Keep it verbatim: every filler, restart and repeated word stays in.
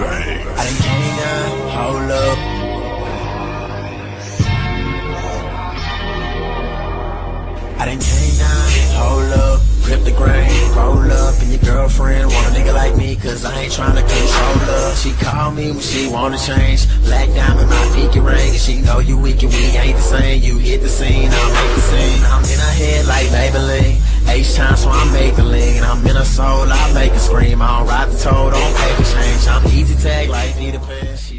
bang. I done came down, hold up. I done came down, hold up. Grip the grain, roll up, and your girlfriend want a nigga like me, cause I ain't tryna control her. She call me when she wanna change. Black diamond, my pinky ring, and she know you weak and we ain't the same. You hit the scene, I'll make the scene. I'm in her head like Maybelline. H time, so I make the lean. I'm in her soul, I make her scream. I don't ride the toad on paper change. I'm easy tag like Peter Pan.